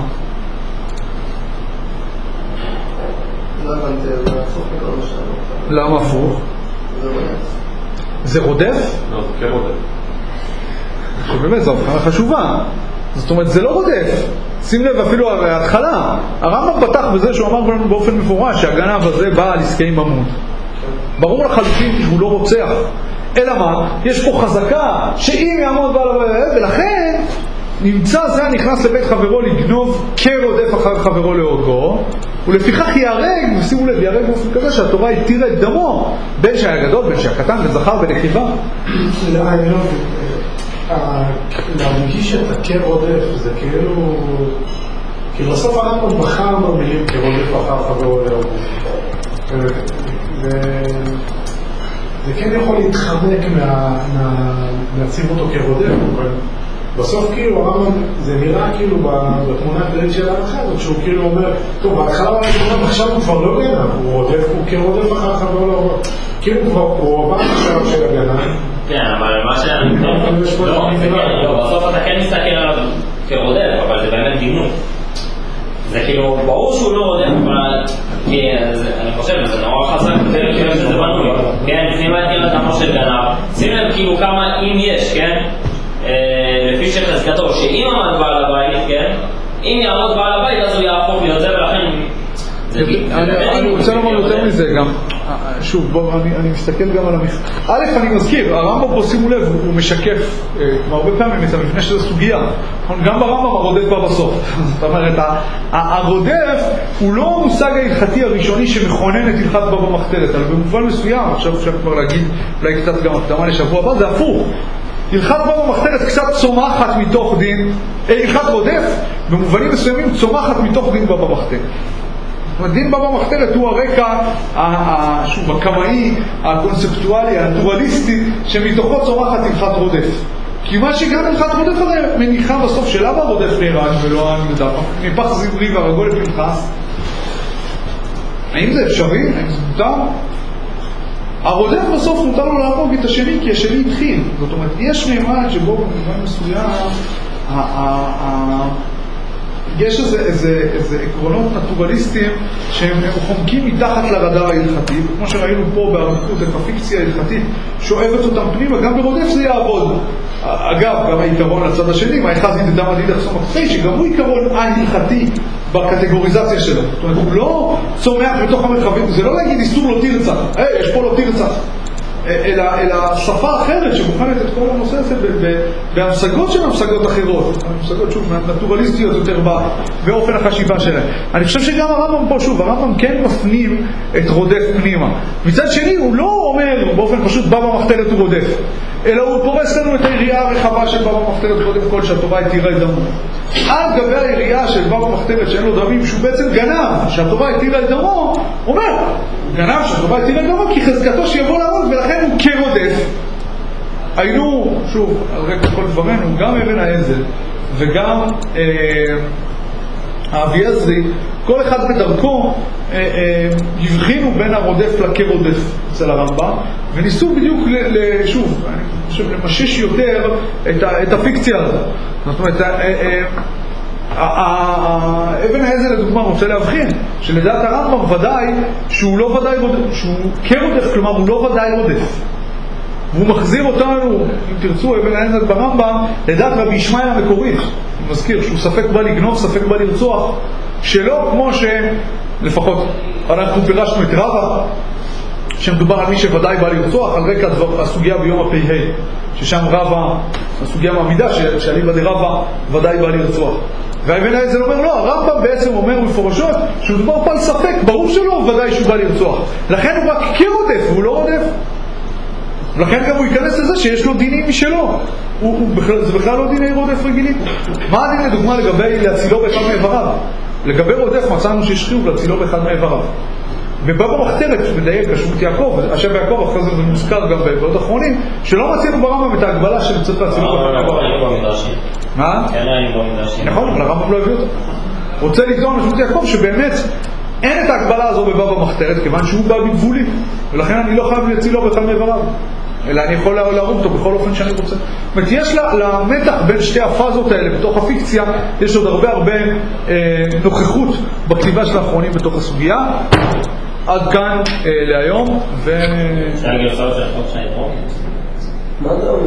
Speaker 5: לא הבנתי, זה הפוך מכל מה שאמרת.
Speaker 1: למה הפוך?
Speaker 5: זה רודף.
Speaker 1: זה רודף?
Speaker 2: לא, זה כן רודף.
Speaker 1: שבאמת זו הבחנה חשובה. זאת אומרת, זה לא רודף. שים לב, אפילו ההתחלה, הרמב"ם פתח בזה שהוא אמר לנו באופן מפורש שהגנב הזה בא על עסקי ממון. ברור לחלוטין כי הוא לא רוצח. אלא מה? יש פה חזקה שאם יעמוד בעל הבית, ולכן נמצא זה הנכנס לבית חברו לגנוב כרודף אחר חברו להורגו, ולפיכך יהרג, ושימו לב, יהרג באופן כזה שהתורה התירה את דמו, בין שהיה גדול, בין שהיה קטן, בין זכר ונקבה.
Speaker 4: לא, אני לא להרגיש את הכרודף, זה כאילו... כי בסוף הרמב"ם בחר במילים כרודף אחר חברו להורגו. זה כן יכול להתחמק להציב אותו כרודף, אבל בסוף כאילו הרמב"ם, זה נראה כאילו בתמונה הכללית של ההלכה הזאת, שהוא כאילו אומר, טוב, בהתחלה הוא עכשיו הוא כבר לא גנב, הוא רודף, הוא כרודף אחר חברו להורגו. כאילו כבר הוא עבר עכשיו של הגנב.
Speaker 3: כן, אבל מה שאני... לא, בסוף אתה כן מסתכל עליו כרודף, אבל זה באמת דימוי. זה כאילו, ברור שהוא לא רודף, אבל אני חושב, זה נורא חזק, זה כאילו שזה בנוי, כן? לפני מה התחיל לדמו של גנב, שים לב כאילו כמה אם יש, כן? לפי שחזקתו, שאם עמד בעל הבית, כן? אם יעמוד בעל הבית, אז הוא יהפוך להיות זה, ולכן...
Speaker 1: אני רוצה לומר יותר מזה גם, שוב, בואו, אני מסתכל גם על המכתב. א', אני מזכיר, הרמב"ם פה, שימו לב, הוא משקף הרבה פעמים את המפני שזו סוגיה. גם ברמב"ם הרודף בא בסוף. זאת אומרת, הרודף הוא לא המושג ההלכתי הראשוני שמכונן את הלכת בבא מחתרת, אבל במובן מסוים, עכשיו אפשר כבר להגיד, אולי קצת גם הקדמה לשבוע הבא, זה הפוך. הלכת בבא מחתרת קצת צומחת מתוך דין, הלכת רודף, במובנים מסוימים צומחת מתוך דין בבא מחתרת. דין בבא מחתרת הוא הרקע שוב, הקמאי, הקונספטואלי, הנטורליסטי, שמתוכו צומחת הלכת רודף. כי מה שגם הלכת רודף הרי מניחה בסוף שלמה רודף נהרג ולא הנגדה, מפח זמרי והרגולת פנחס. האם זה אפשרי? האם זה מותר? הרודף בסוף מותר לו להרוג את השני כי השני התחיל. זאת אומרת, יש מימד שבו במובן מסוים יש איזה, איזה, איזה עקרונות נטורליסטיים שהם חומקים מתחת לרדאר ההלכתי, כמו שראינו פה באריכות, את הפיקציה ההלכתית שואבת אותם פנימה, גם ברודף זה יעבוד. אגב, גם היתרון לצד השני, מה אחד ידדם עדיד אחסום הקפי, שגם הוא עיקרון ההלכתי בקטגוריזציה שלו. זאת אומרת, הוא לא צומח בתוך המרחבים, זה לא להגיד איסור לא תרצח, היי, יש פה לא תרצח. אלא, אלא שפה אחרת שבוחנת את כל הנושא הזה בהמשגות של המשגות אחרות, המשגות שוב, נטורליסטיות יותר באופן החשיבה שלהם. אני חושב שגם הרמב"ם פה, שוב, הרמב"ם כן מפנים את רודף פנימה. מצד שני, הוא לא אומר באופן פשוט בבא מחתרת הוא רודף, אלא הוא פורס לנו את היריעה הרחבה של בבא מחתרת קודם כל שהתורה התירה את דמו. על גבי היריעה של בבא מחתרת שאין לו דמים, שהוא בעצם גנב, שהתורה התירה את דמו, אומר, הוא גנב שהתורה התירה את דמו כי חזקתו שיבוא להרוג ולכן הוא כרודף. היינו, שוב, על רקע כל דברנו, גם אבן העזר וגם אה, האבי עזרי, כל אחד בדרכו אה, אה, הבחינו בין הרודף לכרודף אצל הרמב"ם, וניסו בדיוק, ל, ל, שוב, אני חושב, למשש יותר את, ה, את הפיקציה הזאת. זאת אומרת, אה, אה, אבן העזר לדוגמה רוצה להבחין שלדעת הרמב"ם ודאי שהוא לא ודאי רודף, שהוא כרודף, כלומר הוא לא ודאי רודף, והוא מחזיר אותנו, אם תרצו, אבן העזר ברמב"ם לדעת רבי ישמעאל המקורית. אני מזכיר שהוא ספק בא לגנוב, ספק בא לרצוח, שלא כמו שלפחות אנחנו פירשנו את רבא שמדובר על מי שוודאי בא לרצוח על רקע הסוגיה ביום הפ"ה, ששם רבא, הסוגיה מעמידה שאליבא דרבא ודאי בא לרצוח. והאבן העזר אומר לא, הרמב"ם בעצם אומר מפורשות שהוא מדובר פה על ספק, ברור שלא ודאי שהוא בא לרצוח, לכן הוא רק כרודף והוא לא רודף, ולכן גם הוא ייכנס לזה שיש לו דינים משלו, הוא, הוא בכלל, זה בכלל לא דיני רודף רגילים. מה הדין לדוגמה לגבי להצילו באחד מאיבריו? לגבי רודף מצאנו שיש חיוב להצילו באחד מאיבריו, ובבא מחתרת מדייק כשרות יעקב, השם יעקב אחרי זה מוזכר גם בעוד אחרונים שלא מצינו ברמב"ם את ההגבלה של צריך להצילו באחד מאיבריו. מה? נכון, אבל הרמב"ם לא הביא אותו. רוצה לטעון לשרות יעקב שבאמת אין את ההגבלה הזו בבא מחתרת כיוון שהוא בא בגבולי, ולכן אני לא חייב להצילו באחד מאיבריו. אלא אני יכול להרוג אותו בכל אופן שאני רוצה. זאת אומרת, יש למתח בין שתי הפאזות האלה בתוך הפיקציה, יש עוד הרבה הרבה אה, נוכחות בכתיבה של האחרונים בתוך הסוגיה. עד כאן אה, להיום, ו...
Speaker 3: אפשר גרסאות של החוק שאני פה?
Speaker 5: מה אתה אומר?